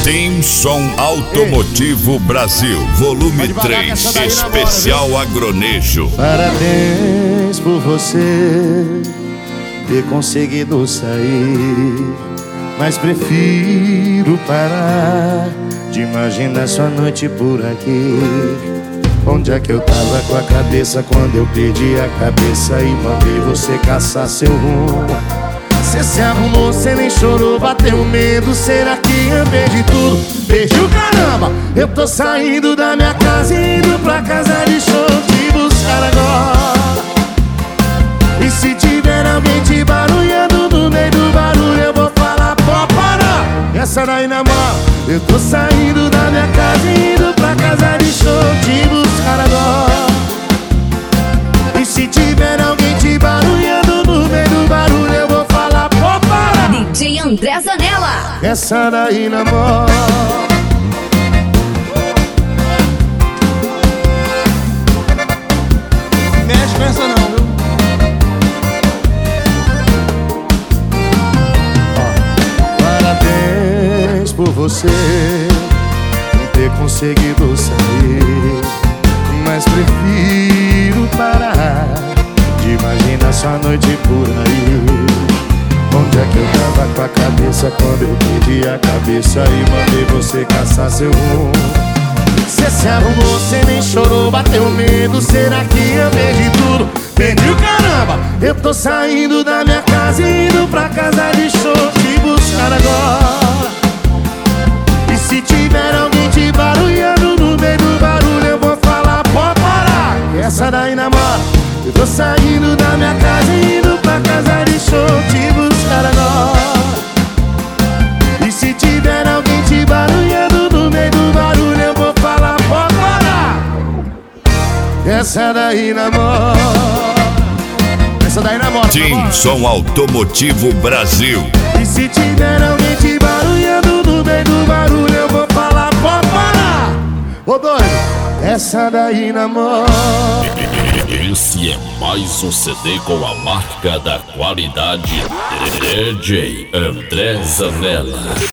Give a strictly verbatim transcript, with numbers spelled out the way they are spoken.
Team Som Automotivo Brasil, volume três, especial agronejo. Parabéns por você ter conseguido sair, mas prefiro parar de imaginar sua noite por aqui. Onde é que eu tava com a cabeça quando eu perdi a cabeça e mandei você caçar seu rumo? Cê se arrumou, cê nem chorou, bateu medo. Será que eu perdi tudo? Perdi o caramba! Eu tô saindo da minha casa e indo pra casa de show te buscar agora. E se tiver alguém te barulhando no meio do barulho, eu vou falar, pô, para! Essa daí na mão. Eu tô saindo da minha casa e indo pra casa de show te buscar agora. E se tiver alguém te barulhando no meio do barulho, eu vou falar, pô, para! D J André Zanella. Essa daí na mão. Mexe com essa não, viu? Parabéns por você não ter conseguido sair, mas prefiro parar de imaginar sua noite por aí. Onde é que eu tava com a cabeça quando eu perdi a cabeça e mandei você caçar seu rumo? Cê se arrumou, cê nem chorou, bateu medo. Será que eu perdi tudo? Perdi o caramba! Eu tô saindo da minha casa e indo pra casa de show te buscar agora. E se tiver alguém te barulhando no meio do barulho, eu vou falar, pode parar! Essa daí namora. Eu tô saindo da minha casa e indo pra casa de show te buscar agora. E se tiver alguém te barulhando no meio do barulho, eu vou falar, pode parar! Essa daí namora. Essa daí namora. Team Som Automotivo Brasil. E se tiver alguém te barulhando no meio do barulho, eu vou falar, pode parar! Ô doido, essa daí namora. Esse é mais um C D com a marca da qualidade D J André Zanella.